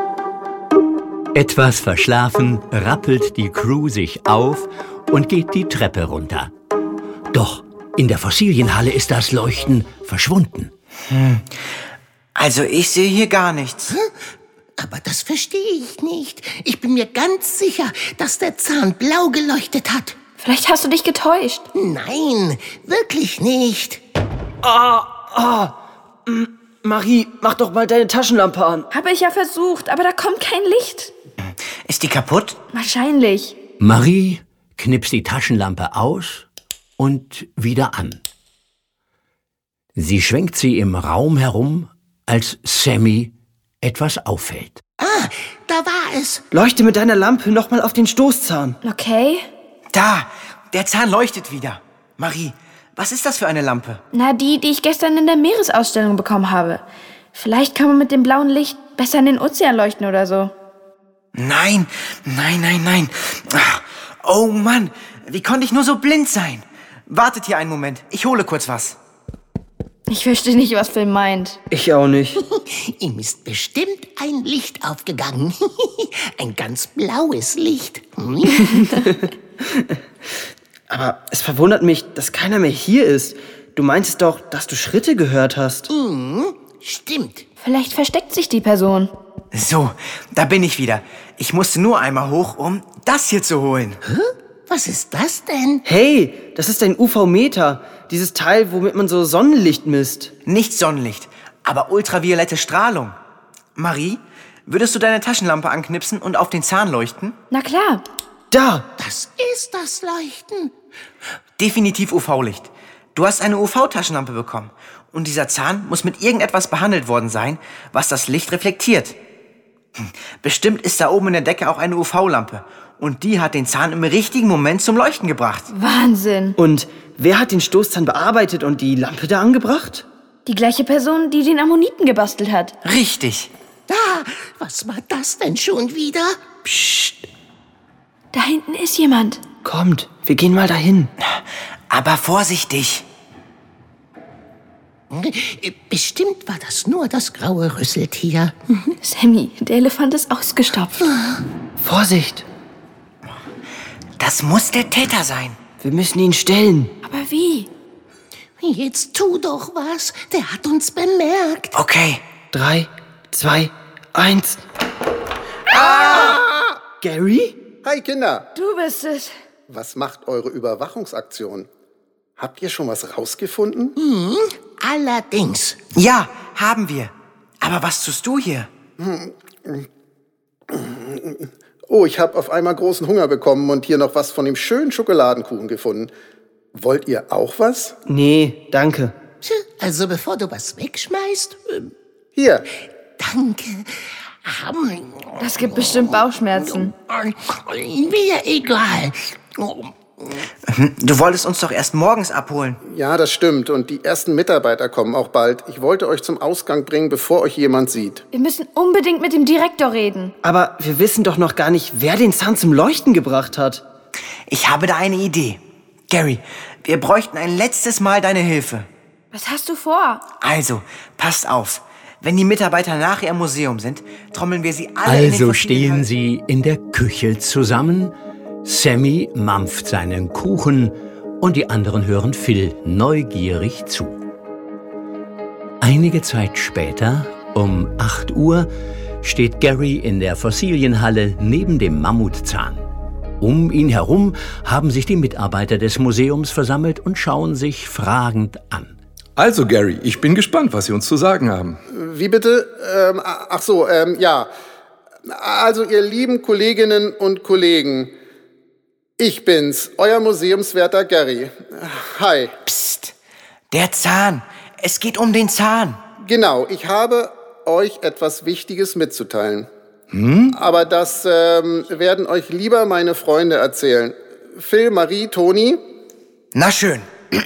Etwas verschlafen rappelt die Crew sich auf und geht die Treppe runter. Doch in der Fossilienhalle ist das Leuchten verschwunden. Hm. Also ich sehe hier gar nichts. Aber das verstehe ich nicht. Ich bin mir ganz sicher, dass der Zahn blau geleuchtet hat. Vielleicht hast du dich getäuscht. Nein, wirklich nicht. Ah, ah. M- Marie, mach doch mal deine Taschenlampe an. Habe ich ja versucht, aber da kommt kein Licht. Ist die kaputt? Wahrscheinlich. Marie knipst die Taschenlampe aus und wieder an. Sie schwenkt sie im Raum herum, als Sammy etwas auffällt. Ah, da war es. Leuchte mit deiner Lampe nochmal auf den Stoßzahn. Okay. Da, der Zahn leuchtet wieder. Marie, was ist das für eine Lampe? Na, die, die ich gestern in der Meeresausstellung bekommen habe. Vielleicht kann man mit dem blauen Licht besser in den Ozean leuchten oder so. Nein, nein, nein, nein. Oh Mann, wie konnte ich nur so blind sein? Wartet hier einen Moment, ich hole kurz was. Ich verstehe nicht, was Phil meint. Ich auch nicht. Ihm ist bestimmt ein Licht aufgegangen. Ein ganz blaues Licht. Aber es verwundert mich, dass keiner mehr hier ist. Du meintest doch, dass du Schritte gehört hast. Mhm, stimmt. Vielleicht versteckt sich die Person. So, da bin ich wieder. Ich musste nur einmal hoch, um das hier zu holen. Hä? Was ist das denn? Hey, das ist ein U V-Meter. Dieses Teil, womit man so Sonnenlicht misst. Nicht Sonnenlicht, aber ultraviolette Strahlung. Marie, würdest du deine Taschenlampe anknipsen und auf den Zahn leuchten? Na klar. Da! Das ist das Leuchten. Definitiv U V-Licht. Du hast eine U V-Taschenlampe bekommen. Und dieser Zahn muss mit irgendetwas behandelt worden sein, was das Licht reflektiert. Hm. Bestimmt ist da oben in der Decke auch eine U V-Lampe. Und die hat den Zahn im richtigen Moment zum Leuchten gebracht. Wahnsinn. Und wer hat den Stoßzahn bearbeitet und die Lampe da angebracht? Die gleiche Person, die den Ammoniten gebastelt hat. Richtig. Ah, was war das denn schon wieder? Psst. Da hinten ist jemand. Kommt, wir gehen mal dahin. Aber vorsichtig. Bestimmt war das nur das graue Rüsseltier. Sammy, der Elefant ist ausgestopft. Vorsicht. Das muss der Täter sein. Wir müssen ihn stellen. Aber wie? Jetzt tu doch was. Der hat uns bemerkt. Okay. Drei, zwei, eins. Ah! Gary? Hi, Kinder. Du bist es. Was macht eure Überwachungsaktion? Habt ihr schon was rausgefunden? Hm, allerdings. Ja, haben wir. Aber was tust du hier? Oh, ich habe auf einmal großen Hunger bekommen und hier noch was von dem schönen Schokoladenkuchen gefunden. Wollt ihr auch was? Nee, danke. Also bevor du was wegschmeißt... Hier. Danke. Das gibt bestimmt Bauchschmerzen. Mir egal. Du wolltest uns doch erst morgens abholen. Ja, das stimmt. Und die ersten Mitarbeiter kommen auch bald. Ich wollte euch zum Ausgang bringen, bevor euch jemand sieht. Wir müssen unbedingt mit dem Direktor reden. Aber wir wissen doch noch gar nicht, wer den Zahn zum Leuchten gebracht hat. Ich habe da eine Idee. Gary, wir bräuchten ein letztes Mal deine Hilfe. Was hast du vor? Also, passt auf. Wenn die Mitarbeiter nachher im Museum sind, trommeln wir sie alle in den Also stehen sie in der Küche zusammen. Sammy mampft seinen Kuchen und die anderen hören Phil neugierig zu. Einige Zeit später, um acht Uhr, steht Gary in der Fossilienhalle neben dem Mammutzahn. Um ihn herum haben sich die Mitarbeiter des Museums versammelt und schauen sich fragend an. Also Gary, ich bin gespannt, was Sie uns zu sagen haben. Wie bitte? Ähm, ach so, ähm, ja. Also ihr lieben Kolleginnen und Kollegen, ich bin's, euer Museumswärter Gary. Hi. Psst, der Zahn. Es geht um den Zahn. Genau, ich habe euch etwas Wichtiges mitzuteilen. Hm? Aber das ähm, werden euch lieber meine Freunde erzählen. Phil, Marie, Toni. Na schön.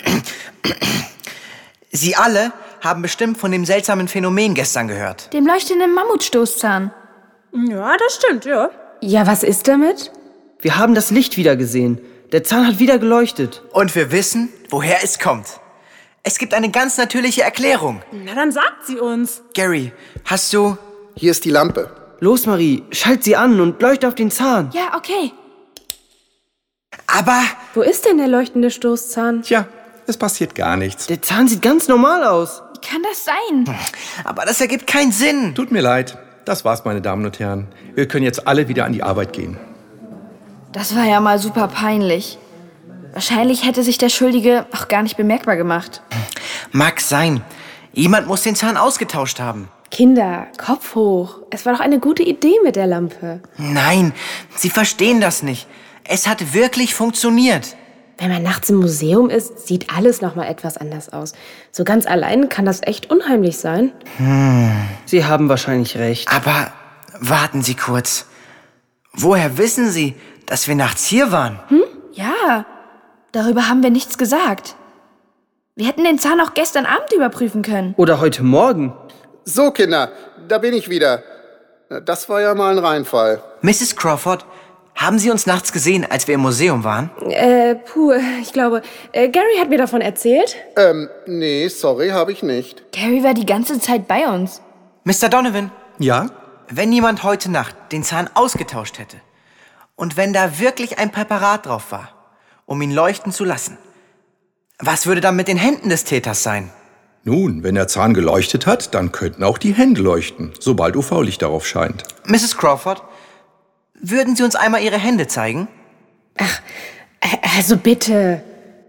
Sie alle haben bestimmt von dem seltsamen Phänomen gestern gehört. Dem leuchtenden Mammutstoßzahn. Ja, das stimmt, ja. Ja, was ist damit? Wir haben das Licht wieder gesehen. Der Zahn hat wieder geleuchtet. Und wir wissen, woher es kommt. Es gibt eine ganz natürliche Erklärung. Na, dann sagt sie uns. Gary, hast du... Hier ist die Lampe. Los, Marie, schalt sie an und leuchte auf den Zahn. Ja, okay. Aber... Wo ist denn der leuchtende Stoßzahn? Tja, es passiert gar nichts. Der Zahn sieht ganz normal aus. Wie kann das sein? Aber das ergibt keinen Sinn. Tut mir leid. Das war's, meine Damen und Herren. Wir können jetzt alle wieder an die Arbeit gehen. Das war ja mal super peinlich. Wahrscheinlich hätte sich der Schuldige auch gar nicht bemerkbar gemacht. Mag sein. Jemand muss den Zahn ausgetauscht haben. Kinder, Kopf hoch. Es war doch eine gute Idee mit der Lampe. Nein, Sie verstehen das nicht. Es hat wirklich funktioniert. Wenn man nachts im Museum ist, sieht alles noch mal etwas anders aus. So ganz allein kann das echt unheimlich sein. Hm. Sie haben wahrscheinlich recht. Aber warten Sie kurz. Woher wissen Sie, dass wir nachts hier waren? Hm? Ja, darüber haben wir nichts gesagt. Wir hätten den Zahn auch gestern Abend überprüfen können. Oder heute Morgen. So, Kinder, da bin ich wieder. Das war ja mal ein Reinfall. Misses Crawford, Haben Sie uns nachts gesehen, als wir im Museum waren? Äh, puh, ich glaube, äh, Gary hat mir davon erzählt. Ähm, nee, sorry, habe ich nicht. Gary war die ganze Zeit bei uns. Mister Donovan? Ja? Wenn jemand heute Nacht den Zahn ausgetauscht hätte und wenn da wirklich ein Präparat drauf war, um ihn leuchten zu lassen, was würde dann mit den Händen des Täters sein? Nun, wenn der Zahn geleuchtet hat, dann könnten auch die Hände leuchten, sobald U V-Licht darauf scheint. Misses Crawford, würden Sie uns einmal Ihre Hände zeigen? Ach, also bitte.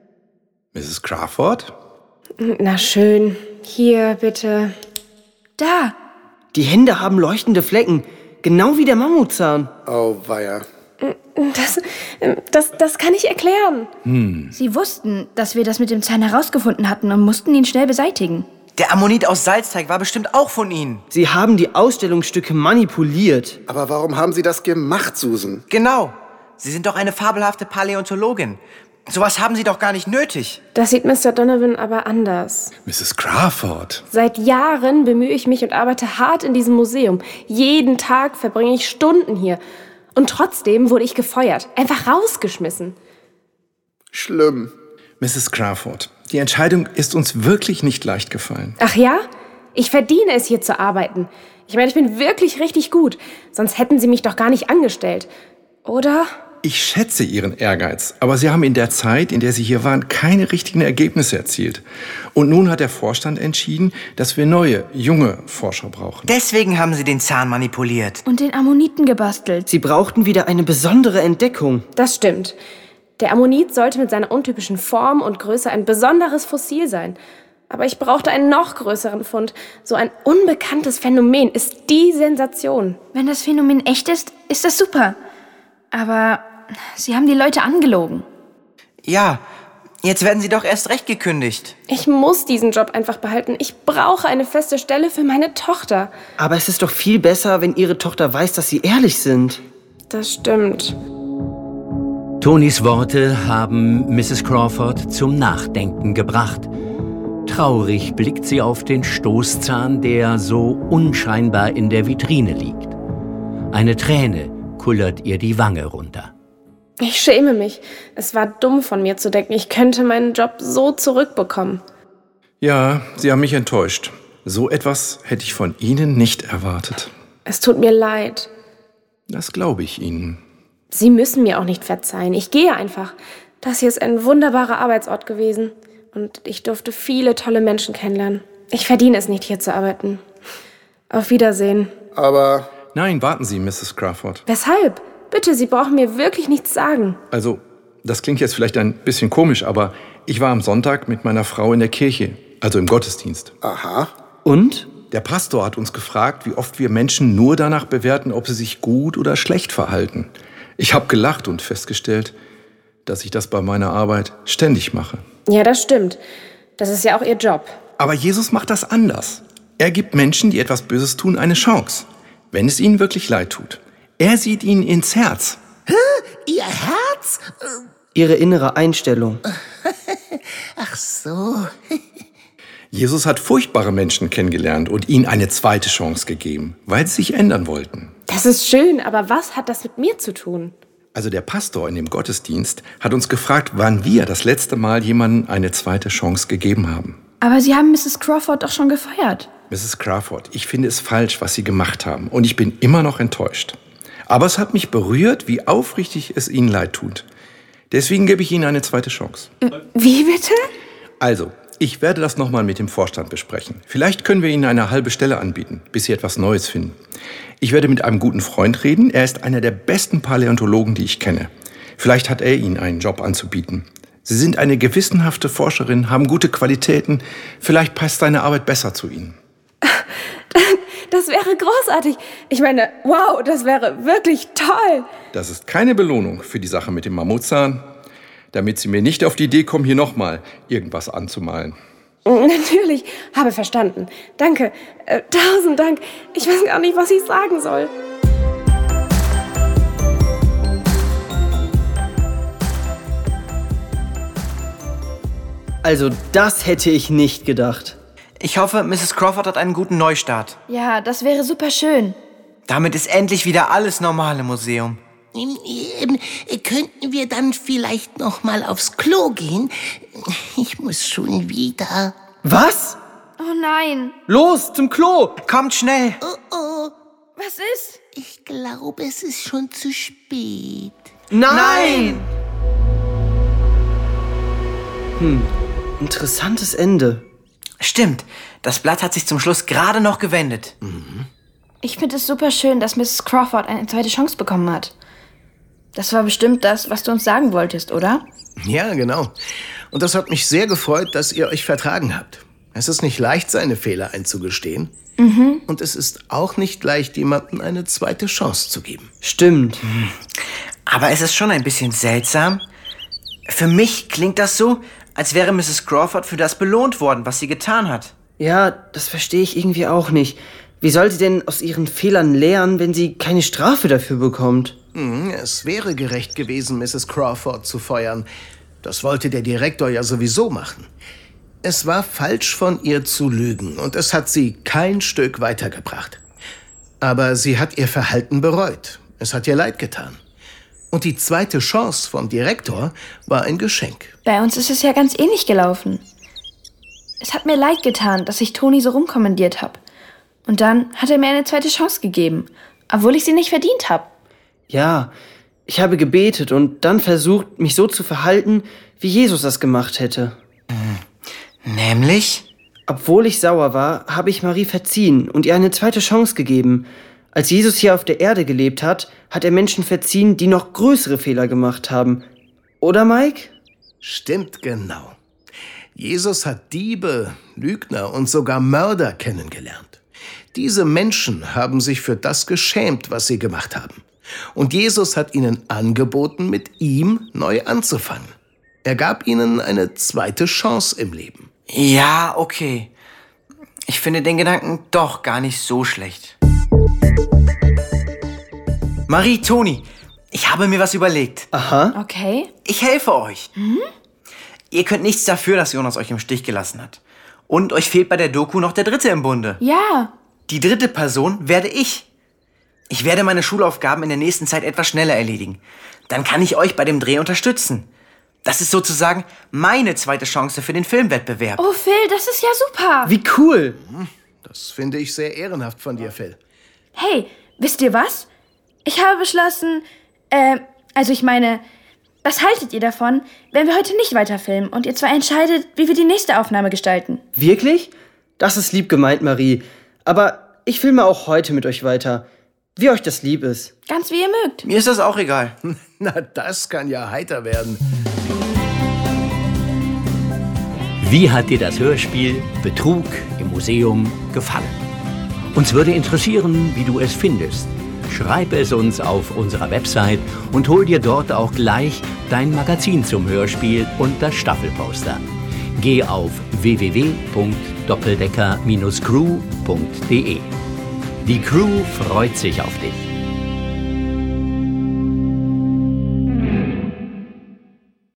Misses Crawford? Na schön. Hier, bitte. Da. Die Hände haben leuchtende Flecken, genau wie der Mammutzahn. Oh, weia. Das, das, das kann ich erklären. Hm. Sie wussten, dass wir das mit dem Zahn herausgefunden hatten und mussten ihn schnell beseitigen. Der Ammonit aus Salzteig war bestimmt auch von Ihnen. Sie haben die Ausstellungsstücke manipuliert. Aber warum haben Sie das gemacht, Susan? Genau. Sie sind doch eine fabelhafte Paläontologin. Sowas haben Sie doch gar nicht nötig. Das sieht Mister Donovan aber anders. Misses Crawford. Seit Jahren bemühe ich mich und arbeite hart in diesem Museum. Jeden Tag verbringe ich Stunden hier. Und trotzdem wurde ich gefeuert. Einfach rausgeschmissen. Schlimm. Misses Crawford, die Entscheidung ist uns wirklich nicht leicht gefallen. Ach ja? Ich verdiene es, hier zu arbeiten. Ich meine, ich bin wirklich richtig gut. Sonst hätten Sie mich doch gar nicht angestellt. Oder? Ich schätze Ihren Ehrgeiz, aber Sie haben in der Zeit, in der Sie hier waren, keine richtigen Ergebnisse erzielt. Und nun hat der Vorstand entschieden, dass wir neue, junge Forscher brauchen. Deswegen haben Sie den Zahn manipuliert. Und den Ammoniten gebastelt. Sie brauchten wieder eine besondere Entdeckung. Das stimmt. Der Ammonit sollte mit seiner untypischen Form und Größe ein besonderes Fossil sein. Aber ich brauchte einen noch größeren Fund. So ein unbekanntes Phänomen ist die Sensation. Wenn das Phänomen echt ist, ist das super. Aber Sie haben die Leute angelogen. Ja, jetzt werden Sie doch erst recht gekündigt. Ich muss diesen Job einfach behalten. Ich brauche eine feste Stelle für meine Tochter. Aber es ist doch viel besser, wenn Ihre Tochter weiß, dass Sie ehrlich sind. Das stimmt. Tonys Worte haben Misses Crawford zum Nachdenken gebracht. Traurig blickt sie auf den Stoßzahn, der so unscheinbar in der Vitrine liegt. Eine Träne kullert ihr die Wange runter. Ich schäme mich. Es war dumm von mir zu denken, ich könnte meinen Job so zurückbekommen. Ja, Sie haben mich enttäuscht. So etwas hätte ich von Ihnen nicht erwartet. Es tut mir leid. Das glaube ich Ihnen. Sie müssen mir auch nicht verzeihen. Ich gehe einfach. Das hier ist ein wunderbarer Arbeitsort gewesen. Und ich durfte viele tolle Menschen kennenlernen. Ich verdiene es nicht, hier zu arbeiten. Auf Wiedersehen. Aber... Nein, warten Sie, Misses Crawford. Weshalb? Bitte, Sie brauchen mir wirklich nichts sagen. Also, das klingt jetzt vielleicht ein bisschen komisch, aber ich war am Sonntag mit meiner Frau in der Kirche, also im Gottesdienst. Aha. Und? Der Pastor hat uns gefragt, wie oft wir Menschen nur danach bewerten, ob sie sich gut oder schlecht verhalten. Ich habe gelacht und festgestellt, dass ich das bei meiner Arbeit ständig mache. Ja, das stimmt. Das ist ja auch Ihr Job. Aber Jesus macht das anders. Er gibt Menschen, die etwas Böses tun, eine Chance, wenn es ihnen wirklich leid tut. Er sieht ihnen ins Herz. Hä? Ihr Herz? Ihre innere Einstellung. Ach so. Jesus hat furchtbare Menschen kennengelernt und ihnen eine zweite Chance gegeben, weil sie sich ändern wollten. Das ist schön, aber was hat das mit mir zu tun? Also der Pastor in dem Gottesdienst hat uns gefragt, wann wir das letzte Mal jemandem eine zweite Chance gegeben haben. Aber Sie haben Misses Crawford doch schon gefeuert. Misses Crawford, ich finde es falsch, was Sie gemacht haben. Und ich bin immer noch enttäuscht. Aber es hat mich berührt, wie aufrichtig es Ihnen leid tut. Deswegen gebe ich Ihnen eine zweite Chance. Wie bitte? Also, ich werde das nochmal mit dem Vorstand besprechen. Vielleicht können wir Ihnen eine halbe Stelle anbieten, bis Sie etwas Neues finden. Ich werde mit einem guten Freund reden. Er ist einer der besten Paläontologen, die ich kenne. Vielleicht hat er Ihnen einen Job anzubieten. Sie sind eine gewissenhafte Forscherin, haben gute Qualitäten. Vielleicht passt seine Arbeit besser zu Ihnen. Das wäre großartig. Ich meine, wow, das wäre wirklich toll. Das ist keine Belohnung für die Sache mit dem Mammutzahn, damit Sie mir nicht auf die Idee kommen, hier nochmal irgendwas anzumalen. Natürlich, habe verstanden. Danke, äh, tausend Dank. Ich weiß gar nicht, was ich sagen soll. Also, das hätte ich nicht gedacht. Ich hoffe, Misses Crawford hat einen guten Neustart. Ja, das wäre super schön. Damit ist endlich wieder alles normal im Museum. Ähm, könnten wir dann vielleicht noch mal aufs Klo gehen? Ich muss schon wieder. Was? Oh nein. Los, zum Klo! Kommt schnell! Oh oh. Was ist? Ich glaube, es ist schon zu spät. Nein! Hm, interessantes Ende. Stimmt, das Blatt hat sich zum Schluss gerade noch gewendet. Mhm. Ich finde es super schön, dass Misses Crawford eine zweite Chance bekommen hat. Das war bestimmt das, was du uns sagen wolltest, oder? Ja, genau. Und das hat mich sehr gefreut, dass ihr euch vertragen habt. Es ist nicht leicht, seine Fehler einzugestehen. Mhm. Und es ist auch nicht leicht, jemandem eine zweite Chance zu geben. Stimmt. Aber es ist schon ein bisschen seltsam. Für mich klingt das so, als wäre Misses Crawford für das belohnt worden, was sie getan hat. Ja, das verstehe ich irgendwie auch nicht. Wie soll sie denn aus ihren Fehlern lernen, wenn sie keine Strafe dafür bekommt? Es wäre gerecht gewesen, Misses Crawford zu feuern. Das wollte der Direktor ja sowieso machen. Es war falsch von ihr zu lügen und es hat sie kein Stück weitergebracht. Aber sie hat ihr Verhalten bereut. Es hat ihr leid getan. Und die zweite Chance vom Direktor war ein Geschenk. Bei uns ist es ja ganz ähnlich gelaufen. Es hat mir leid getan, dass ich Toni so rumkommandiert habe. Und dann hat er mir eine zweite Chance gegeben, obwohl ich sie nicht verdient habe. Ja, ich habe gebetet und dann versucht, mich so zu verhalten, wie Jesus das gemacht hätte. Nämlich? Obwohl ich sauer war, habe ich Marie verziehen und ihr eine zweite Chance gegeben. Als Jesus hier auf der Erde gelebt hat, hat er Menschen verziehen, die noch größere Fehler gemacht haben. Oder, Mike? Stimmt genau. Jesus hat Diebe, Lügner und sogar Mörder kennengelernt. Diese Menschen haben sich für das geschämt, was sie gemacht haben. Und Jesus hat ihnen angeboten, mit ihm neu anzufangen. Er gab ihnen eine zweite Chance im Leben. Ja, okay. Ich finde den Gedanken doch gar nicht so schlecht. Marie, Toni, ich habe mir was überlegt. Aha. Okay. Ich helfe euch. Mhm. Ihr könnt nichts dafür, dass Jonas euch im Stich gelassen hat. Und euch fehlt bei der Doku noch der Dritte im Bunde. Ja. Die dritte Person werde ich. Ich werde meine Schulaufgaben in der nächsten Zeit etwas schneller erledigen. Dann kann ich euch bei dem Dreh unterstützen. Das ist sozusagen meine zweite Chance für den Filmwettbewerb. Oh, Phil, das ist ja super. Wie cool. Das finde ich sehr ehrenhaft von dir, Phil. Hey, wisst ihr was? Ich habe beschlossen, äh, also ich meine, was haltet ihr davon, wenn wir heute nicht weiter filmen und ihr zwei entscheidet, wie wir die nächste Aufnahme gestalten? Wirklich? Das ist lieb gemeint, Marie. Aber ich filme auch heute mit euch weiter. Wie euch das lieb ist. Ganz wie ihr mögt. Mir ist das auch egal. Na, das kann ja heiter werden. Wie hat dir das Hörspiel Betrug im Museum gefallen? Uns würde interessieren, wie du es findest. Schreib es uns auf unserer Website und hol dir dort auch gleich dein Magazin zum Hörspiel und das Staffelposter. Geh auf w w w punkt doppeldecker Bindestrich crew punkt de. Die Crew freut sich auf dich.